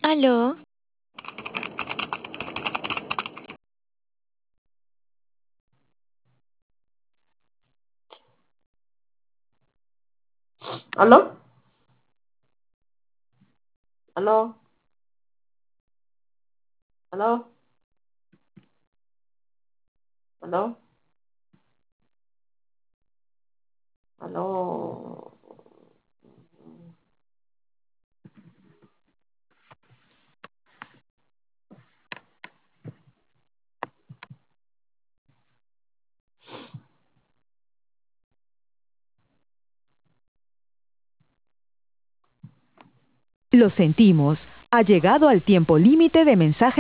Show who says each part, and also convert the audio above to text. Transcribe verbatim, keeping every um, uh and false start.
Speaker 1: ¿Aló?
Speaker 2: ¿Aló? ¿Aló? ¿Aló? ¿Aló? ¿Aló?
Speaker 3: Lo sentimos. Ha llegado al tiempo límite de mensajes